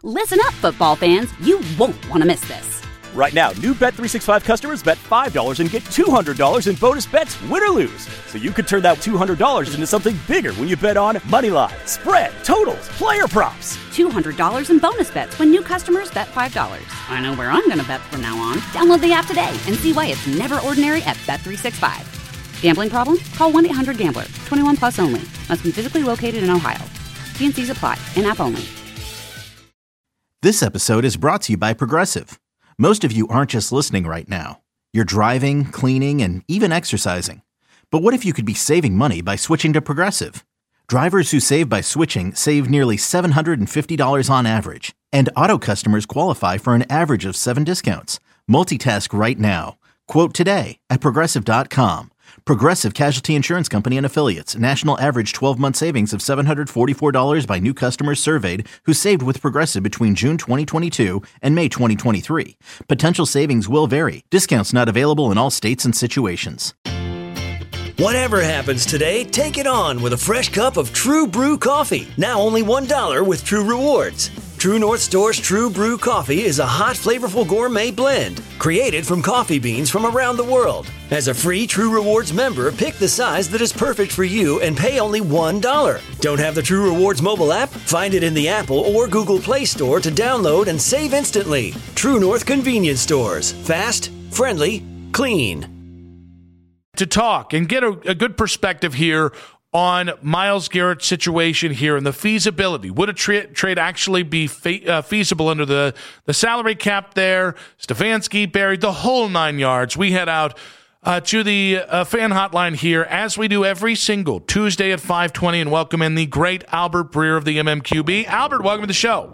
Listen up, football fans. You won't want to miss this. Right now, new Bet365 customers bet $5 and get $200 in bonus bets, win or lose. So you could turn that $200 into something bigger when you bet on money line, spread, totals, player props. $200 in bonus bets when new customers bet $5. I know where I'm going to bet from now on. Download the app today and see why it's never ordinary at Bet365. Gambling problem? Call 1-800-GAMBLER. 21 plus only. Must be physically located in Ohio. T&Cs apply. In-app only. This episode is brought to you by Progressive. Most of you aren't just listening right now. You're driving, cleaning, and even exercising. But what if you could be saving money by switching to Progressive? Drivers who save by switching save nearly $750 on average. And auto customers qualify for an average of 7 discounts. Multitask right now. Quote today at Progressive.com. Progressive Casualty Insurance Company and Affiliates. National average 12-month savings of $744 by new customers surveyed who saved with Progressive between June 2022 and May 2023. Potential savings will vary. Discounts not available in all states and situations. Whatever happens today, take it on with a fresh cup of True Brew coffee. Now only $1 with True Rewards. True North Store's True Brew coffee is a hot, flavorful gourmet blend created from coffee beans from around the world. As a free True Rewards member, pick the size that is perfect for you and pay only $1. Don't have the True Rewards mobile app? Find it in the Apple or Google Play Store to download and save instantly. True North Convenience Stores. Fast, friendly, clean. To talk and get a good perspective here on Myles Garrett's situation here and the feasibility. Would a trade actually be feasible under the salary cap there? Stefanski, Barry, the whole 9 yards. We head out to the fan hotline here, as we do every single Tuesday at 5:20, and welcome in the great Albert Breer of the MMQB. Albert, welcome to the show.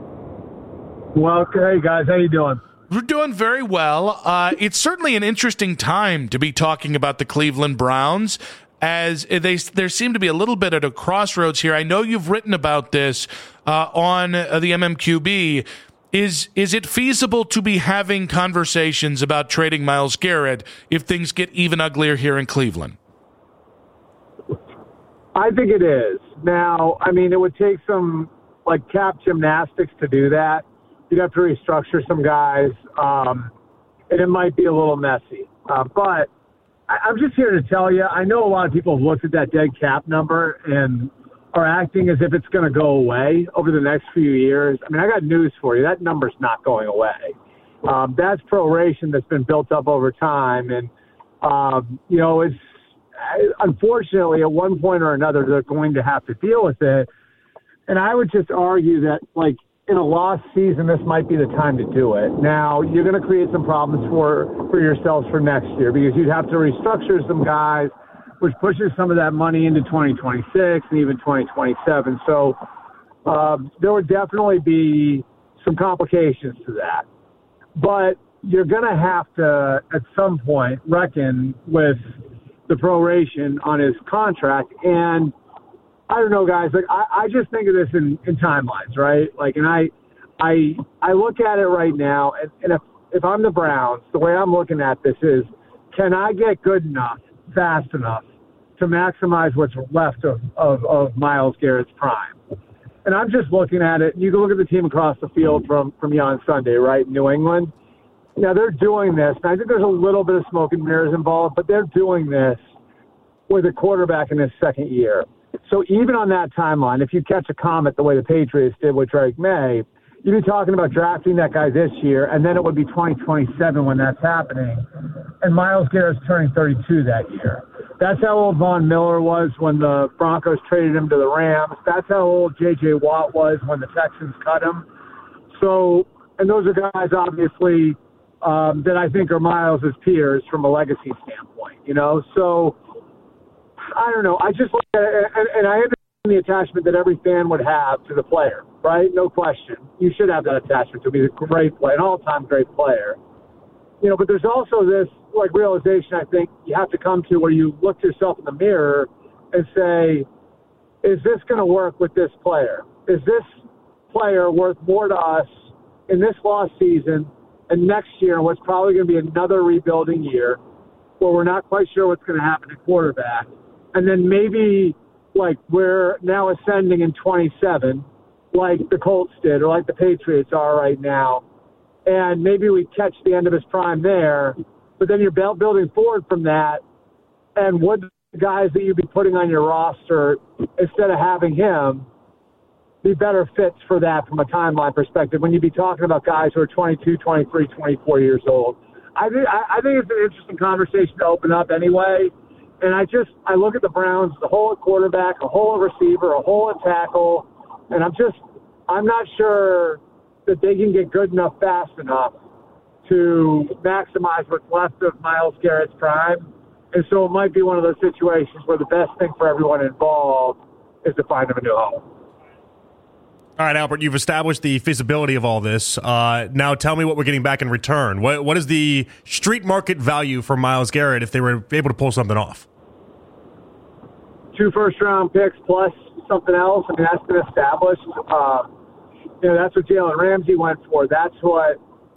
Well, hey, guys. How you doing? We're doing very well. It's certainly an interesting time to be talking about the Cleveland Browns, as there seem to be a little bit at a crossroads here. I know you've written about this on the MMQB. Is it feasible to be having conversations about trading Myles Garrett if things get even uglier here in Cleveland? I think it is. Now, I mean, it would take some, cap gymnastics to do that. You'd have to restructure some guys, and it might be a little messy. But I'm just here to tell you, I know a lot of people have looked at that dead cap number and are acting as if it's going to go away over the next few years. I mean, I got news for you. That number's not going away. That's proration that's been built up over time. And, it's unfortunately at one point or another, they're going to have to deal with it. And I would just argue that, in a lost season, this might be the time to do it. Now, you're going to create some problems for yourselves for next year because you'd have to restructure some guys, which pushes some of that money into 2026 and even 2027. So there would definitely be some complications to that. But you're going to have to, at some point, reckon with the proration on his contract. And I don't know, guys. I just think of this in timelines, right? And I look at it right now, and if I'm the Browns, the way I'm looking at this is, can I get good enough, fast enough, to maximize what's left of Myles Garrett's prime? And I'm just looking at it. You can look at the team across the field from you on Sunday, right, in New England. Now, they're doing this, and I think there's a little bit of smoke and mirrors involved, but they're doing this with a quarterback in his second year. So even on that timeline, if you catch a comet the way the Patriots did with Drake May, you'd be talking about drafting that guy this year, and then it would be 2027 when that's happening. And Myles Garrett's turning 32 that year. That's how old Von Miller was when the Broncos traded him to the Rams. That's how old J.J. Watt was when the Texans cut him. So, and those are guys, obviously, that I think are Myles' peers from a legacy standpoint, So, I don't know. I just look at it, and I understand the attachment that every fan would have to the player, right? No question. You should have that attachment to be a great player, an all-time great player. But there's also this, realization I think you have to come to where you look yourself in the mirror and say, is this going to work with this player? Is this player worth more to us in this lost season and next year, what's probably going to be another rebuilding year where we're not quite sure what's going to happen at quarterback? And then maybe, we're now ascending in 27, like the Colts did or like the Patriots are right now. And maybe we catch the end of his prime there, but then you're building forward from that. And would the guys that you'd be putting on your roster instead of having him be better fits for that from a timeline perspective when you'd be talking about guys who are 22, 23, 24 years old? I think it's an interesting conversation to open up anyway. And I look at the Browns, the hole at quarterback, a hole at receiver, a hole at tackle, and I'm not sure that they can get good enough fast enough to maximize what's left of Myles Garrett's prime. And so it might be one of those situations where the best thing for everyone involved is to find him a new home. All right, Albert, you've established the feasibility of all this. Now tell me what we're getting back in return. What is the street market value for Myles Garrett if they were able to pull something off? 2 first-round picks plus something else. I mean, that's been established. That's what Jalen Ramsey went for. That's what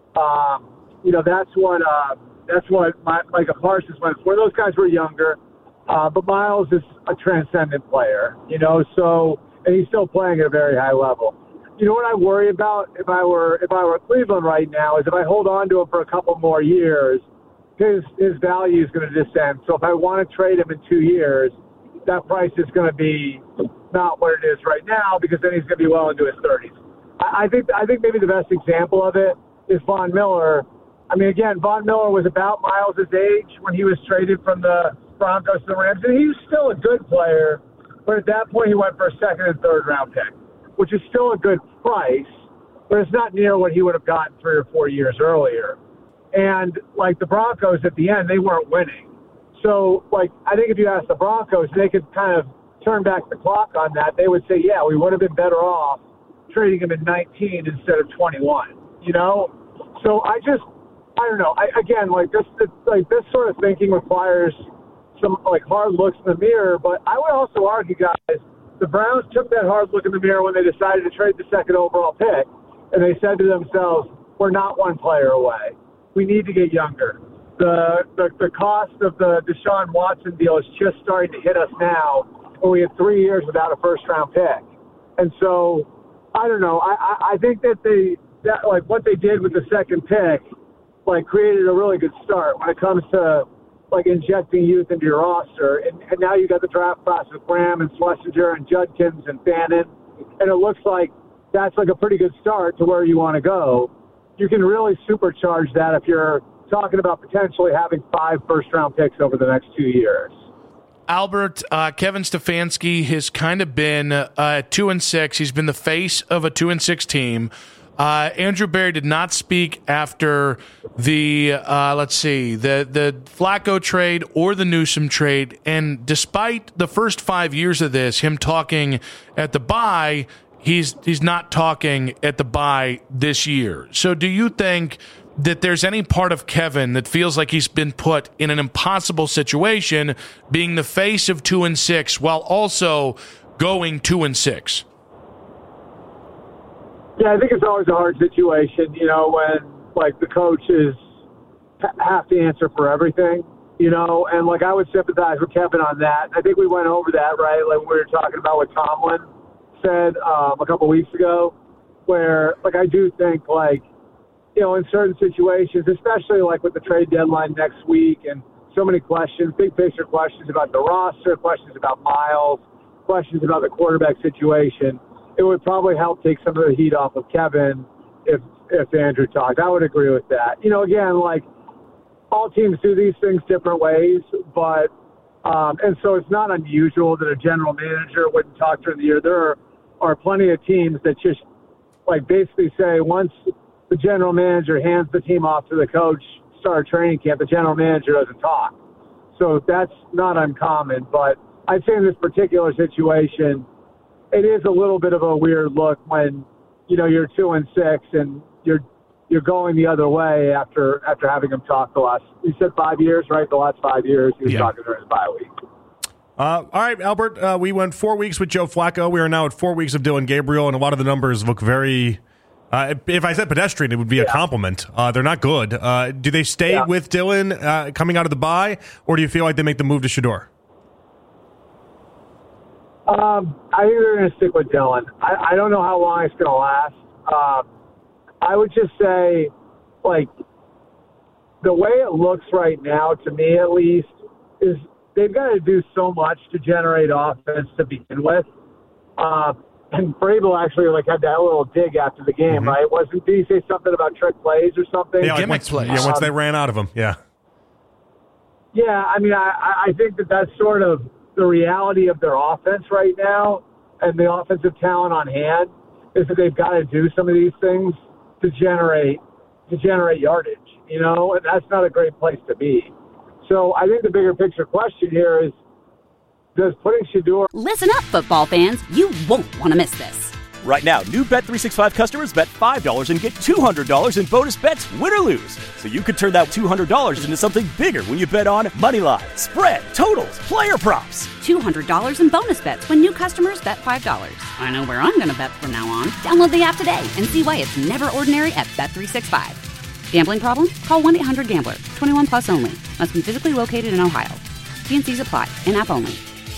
Micah Parsons went for. Those guys were younger, but Myles is a transcendent player, and he's still playing at a very high level. You know what I worry about if I were Cleveland right now is if I hold on to him for a couple more years, his value is going to descend. So if I want to trade him in 2 years, that price is going to be not what it is right now because then he's going to be well into his 30s. I think maybe the best example of it is Von Miller. I mean, again, Von Miller was about Myles' age when he was traded from the Broncos to the Rams, and he was still a good player, but at that point he went for a second and third round pick, which is still a good price, but it's not near what he would have gotten 3 or 4 years earlier. And, like, the Broncos at the end, they weren't winning. So, like, I think if you ask the Broncos, they could kind of turn back the clock on that. They would say, yeah, we would have been better off trading him in 19 instead of 21, So I don't know. This sort of thinking requires some, like, hard looks in the mirror. But I would also argue, guys, the Browns took that hard look in the mirror when they decided to trade the second overall pick. And they said to themselves, we're not one player away. We need to get younger. The cost of the Deshaun Watson deal is just starting to hit us now when we have 3 years without a first-round pick. And so, I don't know. I think that what they did with the second pick, like, created a really good start when it comes to, like, injecting youth into your roster. And now you got the draft class with Graham and Schlesinger and Judkins and Fannin. And it looks like that's, like, a pretty good start to where you want to go. You can really supercharge that if you're talking about potentially having 5 first-round picks over the next 2 years. Albert, Kevin Stefanski has kind of been 2-6. He's been the face of a 2-6 team. Andrew Berry did not speak after the Flacco trade or the Newsome trade. And despite the first 5 years of this, him talking at the bye, he's not talking at the bye this year. So do you think that there's any part of Kevin that feels like he's been put in an impossible situation, being the face of 2-6 while also going 2-6? Yeah, I think it's always a hard situation, when, like, the coaches have to answer for everything, and, like, I would sympathize with Kevin on that. I think we went over that, right, like we were talking about what Tomlin said a couple weeks ago, where, like, I do think, like, in certain situations, especially like with the trade deadline next week and so many questions, big picture questions about the roster, questions about Myles, questions about the quarterback situation, it would probably help take some of the heat off of Kevin if Andrew talked. I would agree with that. Again, like, all teams do these things different ways, but and so it's not unusual that a general manager wouldn't talk during the year. There are plenty of teams that just, like, basically say once the general manager hands the team off to the coach, start training camp, the general manager doesn't talk. So that's not uncommon. But I'd say in this particular situation, it is a little bit of a weird look when, you're 2-6 and you're going the other way after having him talk the last, you said 5 years, right? The last 5 years he was talking during his bye week. All right, Albert, we went 4 weeks with Joe Flacco. We are now at 4 weeks of Dylan Gabriel, and a lot of the numbers look very... if I said pedestrian, it would be a compliment. They're not good. Do they stay with Dylan coming out of the bye, or do you feel like they make the move to Shedeur? I think they're going to stick with Dillon. I don't know how long it's going to last. I would just say, like, the way it looks right now, to me at least, is they've got to do so much to generate offense to begin with. And Vrabel actually had that little dig after the game, right? Did he say something about trick plays or something? Yeah, once they ran out of them, yeah. Yeah, I mean, I think that's sort of the reality of their offense right now, and the offensive talent on hand is that they've got to do some of these things to generate yardage, and that's not a great place to be. So I think the bigger picture question here is, does putting Shedeur... Listen up, football fans. You won't want to miss this. Right now, new Bet365 customers bet $5 and get $200 in bonus bets, win or lose. So you could turn that $200 into something bigger when you bet on moneyline, spread, totals, player props. $200 in bonus bets when new customers bet $5. I know where I'm going to bet from now on. Download the app today and see why it's never ordinary at Bet365. Gambling problem? Call 1-800-GAMBLER. 21 plus only. Must be physically located in Ohio. T&Cs apply. In-app only.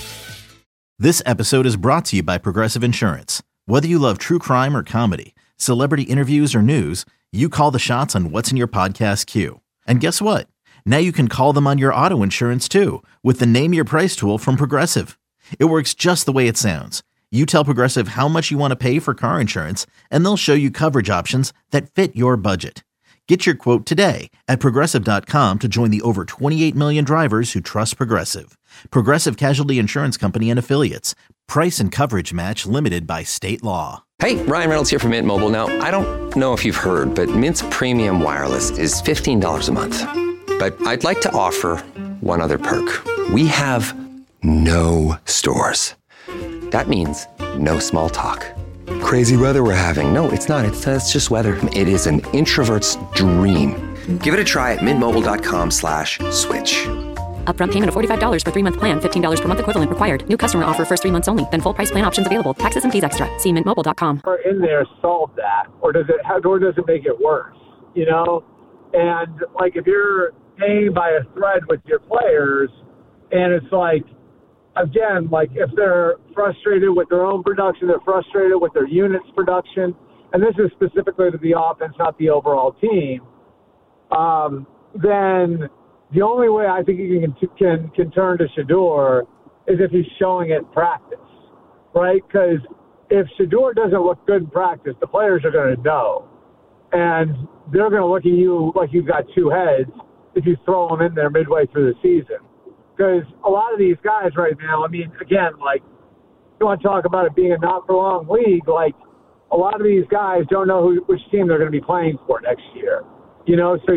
This episode is brought to you by Progressive Insurance. Whether you love true crime or comedy, celebrity interviews or news, you call the shots on what's in your podcast queue. And guess what? Now you can call them on your auto insurance too with the Name Your Price tool from Progressive. It works just the way it sounds. You tell Progressive how much you want to pay for car insurance, and they'll show you coverage options that fit your budget. Get your quote today at Progressive.com to join the over 28 million drivers who trust Progressive. Progressive Casualty Insurance Company and Affiliates. Price and coverage match limited by state law. Hey, Ryan Reynolds here from Mint Mobile. Now, I don't know if you've heard, but Mint's premium wireless is $15 a month. But I'd like to offer one other perk. We have no stores. That means no small talk. Crazy weather we're having. No, it's not. It's just weather. It is an introvert's dream. Give it a try at mintmobile.com/switch. Upfront payment of $45 for 3-month plan. $15 per month equivalent required. New customer offer first 3 months only. Then full price plan options available. Taxes and fees extra. See mintmobile.com. Or in there solve that, or does it make it worse? And if you're paying by a thread with your players, and it's again, if they're frustrated with their own production, they're frustrated with their units production, and this is specifically to the offense, not the overall team, then the only way I think you can turn to Shedeur is if he's showing it in practice, right? Because if Shedeur doesn't look good in practice, the players are going to know. And they're going to look at you like you've got two heads if you throw them in there midway through the season. Because a lot of these guys right now, I mean, again, you want to talk about it being a not-for-long league, a lot of these guys don't know which team they're going to be playing for next year. So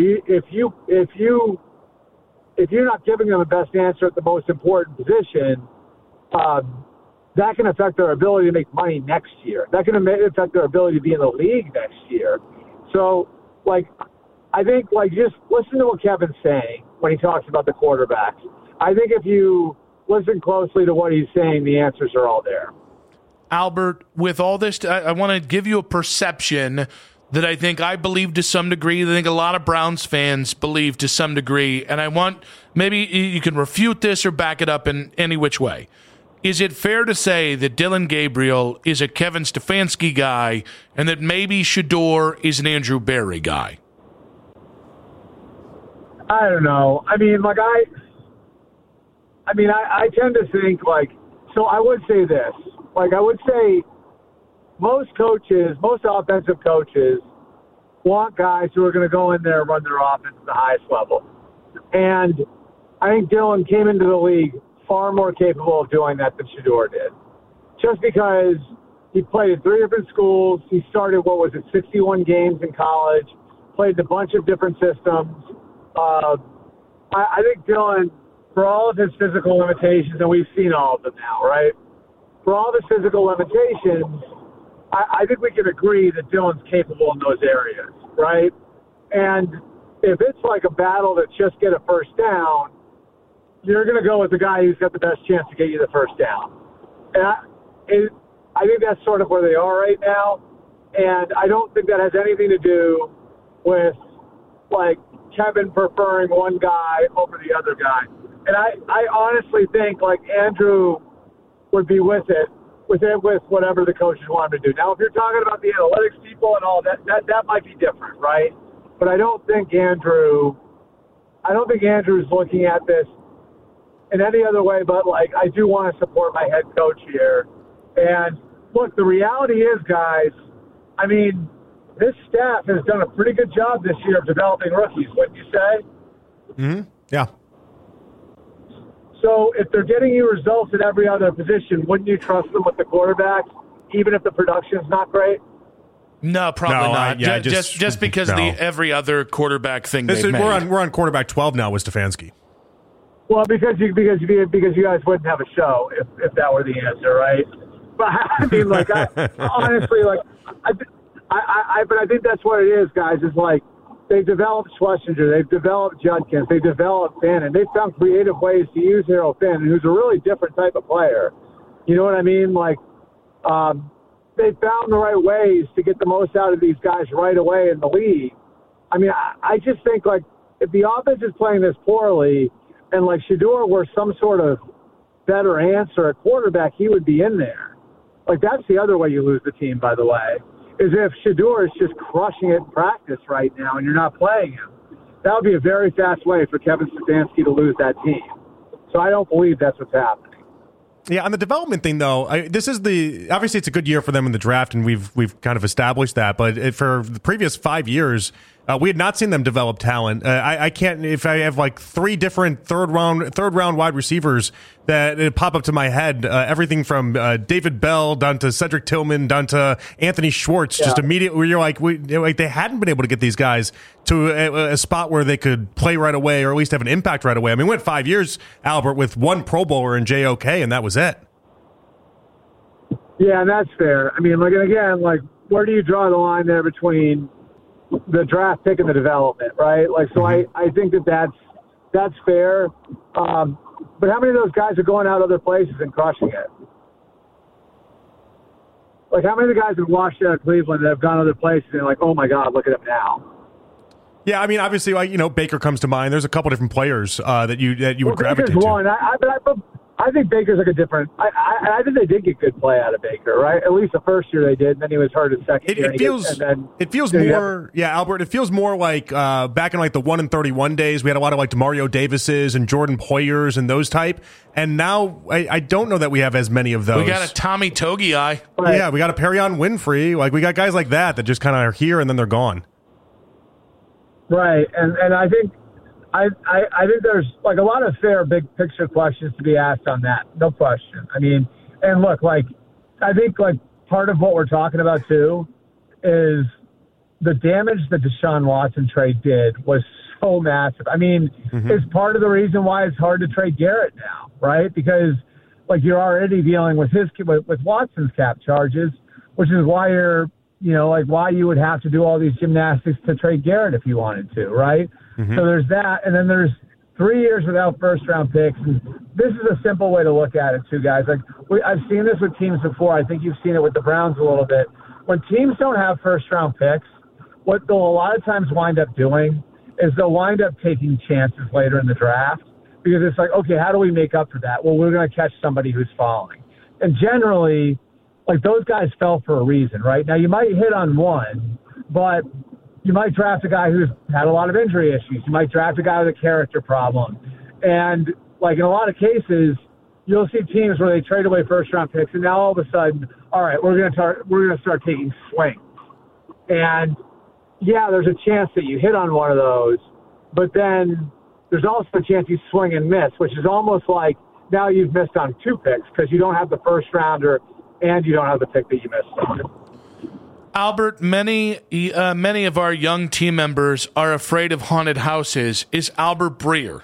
if you're not giving them the best answer at the most important position, that can affect their ability to make money next year. That can affect their ability to be in the league next year. So, I think, just listen to what Kevin's saying when he talks about the quarterbacks. I think if you listen closely to what he's saying, the answers are all there. Albert, with all this, I want to give you a perception that I believe to some degree, I think a lot of Browns fans believe to some degree, and I want, maybe you can refute this or back it up in any which way. Is it fair to say that Dillon Gabriel is a Kevin Stefanski guy and that maybe Shedeur is an Andrew Berry guy? I don't know. I mean, I tend to think, so I would say this. I would say most offensive coaches want guys who are going to go in there and run their offense at the highest level. And I think Dillon came into the league far more capable of doing that than Shedeur did. Just because he played at 3 different schools. He started, 61 games in college, played a bunch of different systems. I think Dillon, for all of his physical limitations, and we've seen all of them now, right? For all of his physical limitations, I think we can agree that Dillon's capable in those areas, right? And if it's a battle to just get a first down, you're going to go with the guy who's got the best chance to get you the first down. And I think that's sort of where they are right now. And I don't think that has anything to do with, Kevin preferring one guy over the other guy. And I honestly think, Andrew would be with whatever the coaches want him to do. Now, if you're talking about the analytics people and all that might be different, right? But I don't think Andrew's looking at this in any other way but, like, I do want to support my head coach here. And, look, the reality is, guys, I mean, this staff has done a pretty good job this year of developing rookies, wouldn't you say? Mm-hmm. Yeah. So if they're getting you results at every other position, wouldn't you trust them with the quarterbacks, even if the production's not great? No, probably not. Just because no. the every other quarterback thing we're on quarterback 12 now with Stefanski. Well, because you guys wouldn't have a show if that were the answer, right? But I mean, like, honestly, like, but I think that's what it is, guys. Is like they've developed Schlesinger, they've developed Judkins, they've developed Fannin. They've found creative ways to use Harold Fannin, who's a really different type of player. You know what I mean? Like, they found the right ways to get the most out of these guys right away in the league. I mean, I just think, like, if the offense is playing this poorly and, like, Shedeur were some sort of better answer at quarterback, he would be in there. Like, that's the other way you lose the team, by the way, is if Shedeur is just crushing it in practice right now and you're not playing him. That would be a very fast way for Kevin Stefanski to lose that team. So I don't believe that's what's happening. Yeah, on the development thing, though, obviously it's a good year for them in the draft, and we've kind of established that. But for the previous 5 years, we had not seen them develop talent. I can't, if I have like 3 different third round wide receivers that pop up to my head, everything from David Bell down to Cedric Tillman down to Anthony Schwartz, just immediately where you're like they hadn't been able to get these guys to a spot where they could play right away or at least have an impact right away. I mean, we went 5 years, Albert, with 1 Pro Bowler in JOK, and that was it. Yeah, and that's fair. I mean, like, and again, like, where do you draw the line there between the draft pick and the development, right? Like, so I think that's fair. But how many of those guys are going out other places and crushing it? Like, how many of the guys have washed out of Cleveland that have gone other places and like, oh my God, look at him now? Yeah, I mean, obviously, like, you know, Baker comes to mind. There's a couple different players that you would gravitate Baker's to. One. I think Baker's like a different. I think they did get good play out of Baker, right? At least the first year they did, and then he was hurt the second year. It feels more, Albert. It feels more like back in like the 1-31 days. We had a lot of like DeMario Davises and Jordan Poyers and those type. And now I don't know that we have as many of those. We got a Tommy Togiai. Right. Yeah, we got a Perion Winfrey. Like, we got guys like that just kind of are here and then they're gone. Right, and I think there's like a lot of fair big picture questions to be asked on that. No question. I mean, and look, like, I think like part of what we're talking about too is the damage that Deshaun Watson trade did was so massive. I mean, it's part of the reason why it's hard to trade Garrett now, right? Because like you're already dealing with with Watson's cap charges, which is why why you would have to do all these gymnastics to trade Garrett if you wanted to, right? So there's that, and then there's 3 years without first-round picks. And this is a simple way to look at it, too, guys. Like, I've seen this with teams before. I think you've seen it with the Browns a little bit. When teams don't have first-round picks, what they'll a lot of times wind up doing is they'll wind up taking chances later in the draft because it's like, okay, how do we make up for that? Well, we're going to catch somebody who's falling. And generally, like, those guys fell for a reason, right? Now, you might hit on one, but you might draft a guy who's had a lot of injury issues. You might draft a guy with a character problem. And, like, in a lot of cases, you'll see teams where they trade away first-round picks, and now all of a sudden, all right, we're going to start taking swings. And, yeah, there's a chance that you hit on one of those, but then there's also a chance you swing and miss, which is almost like now you've missed on 2 picks because you don't have the first-rounder and you don't have the pick that you missed on. Albert, many of our young team members are afraid of haunted houses. Is Albert Breer?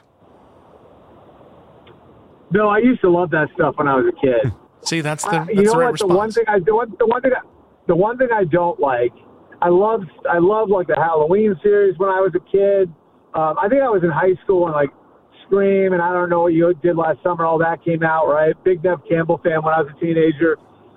No, I used to love that stuff when I was a kid. See, that's the you know right what? response. The one thing I don't like. I love like the Halloween series when I was a kid. I think I was in high school and like Scream and I don't know what you did last summer. All that came out, right? Big Nev Campbell fan when I was a teenager.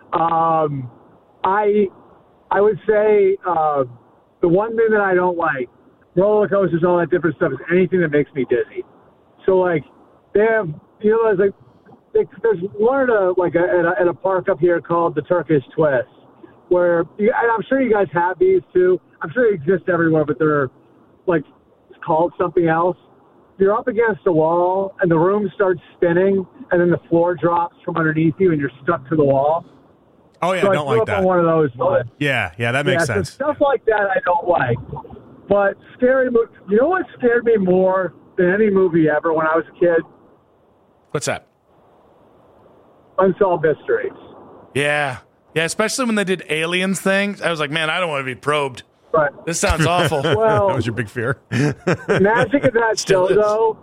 I would say the one thing that I don't like, roller coasters, all that different stuff, is anything that makes me dizzy. So, like, they have, there's there's one at a park up here called the Turkish Twist, where and I'm sure you guys have these too. I'm sure they exist everywhere, but they're like called something else. You're up against a wall, and the room starts spinning, and then the floor drops from underneath you, and you're stuck to the wall. Oh yeah, so I don't like that. On one of those ones. Yeah, that makes sense. So stuff like that I don't like. But scary movie. You know what scared me more than any movie ever when I was a kid? What's that? Unsolved Mysteries. Yeah, especially when they did aliens things. I was like, man, I don't want to be probed. But this sounds awful. Well, that was your big fear. The magic of that show, though,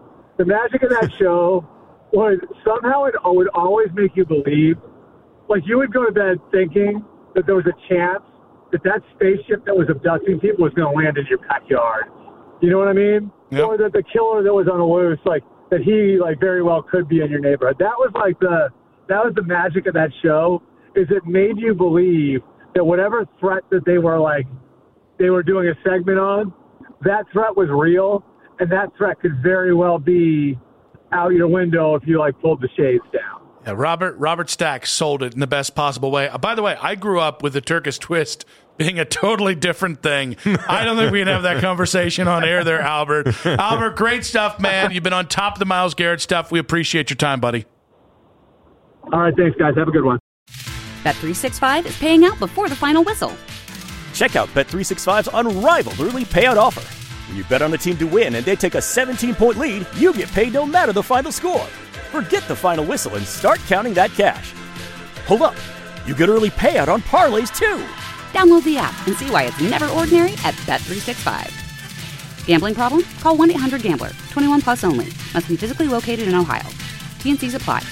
would somehow it would always make you believe. Like, you would go to bed thinking that there was a chance that spaceship that was abducting people was going to land in your backyard. You know what I mean? Yep. Or that the killer that was on the loose, like, that he, like, very well could be in your neighborhood. That was the magic of that show, is it made you believe that whatever threat that they were doing a segment on, that threat was real, and that threat could very well be out your window if you, like, pulled the shades down. Yeah, Robert Stack sold it in the best possible way. By the way, I grew up with the Turkish Twist being a totally different thing. I don't think we can have that conversation on air there, Albert. Albert, great stuff, man. You've been on top of the Myles Garrett stuff. We appreciate your time, buddy. All right, thanks, guys. Have a good one. Bet365 is paying out before the final whistle. Check out Bet365's unrivaled early payout offer. When you bet on a team to win and they take a 17-point lead, you get paid no matter the final score. Forget the final whistle and start counting that cash. Hold up. You get early payout on parlays, too. Download the app and see why it's never ordinary at Bet365. Gambling problem? Call 1-800-GAMBLER. 21 plus only. Must be physically located in Ohio. T&Cs apply.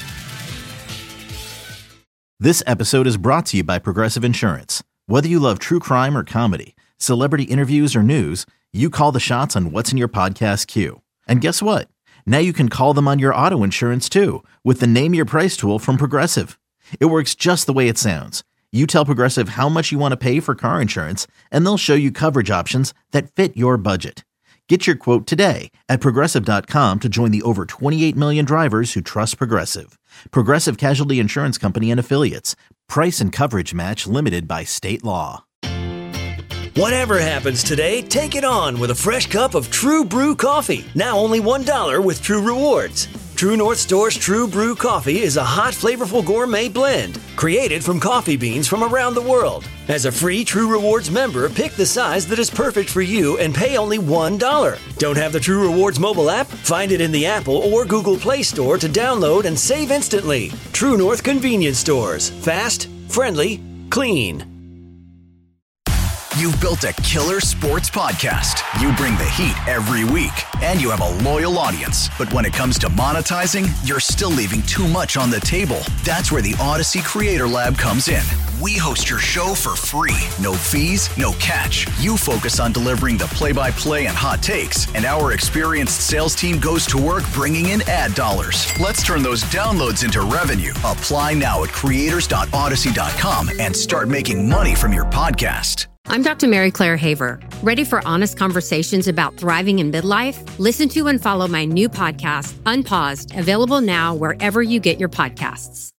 This episode is brought to you by Progressive Insurance. Whether you love true crime or comedy, celebrity interviews or news, you call the shots on what's in your podcast queue. And guess what? Now you can call them on your auto insurance too with the Name Your Price tool from Progressive. It works just the way it sounds. You tell Progressive how much you want to pay for car insurance, and they'll show you coverage options that fit your budget. Get your quote today at Progressive.com to join the over 28 million drivers who trust Progressive. Progressive Casualty Insurance Company and Affiliates. Price and coverage match limited by state law. Whatever happens today, take it on with a fresh cup of True Brew coffee. Now only $1 with True Rewards. True North Store's True Brew coffee is a hot, flavorful gourmet blend created from coffee beans from around the world. As a free True Rewards member, pick the size that is perfect for you and pay only $1. Don't have the True Rewards mobile app? Find it in the Apple or Google Play Store to download and save instantly. True North Convenience Stores. Fast, friendly, clean. You've built a killer sports podcast. You bring the heat every week, and you have a loyal audience. But when it comes to monetizing, you're still leaving too much on the table. That's where the Odyssey Creator Lab comes in. We host your show for free. No fees, no catch. You focus on delivering the play-by-play and hot takes, and our experienced sales team goes to work bringing in ad dollars. Let's turn those downloads into revenue. Apply now at creators.odyssey.com and start making money from your podcast. I'm Dr. Mary Claire Haver. Ready for honest conversations about thriving in midlife? Listen to and follow my new podcast, Unpaused, available now wherever you get your podcasts.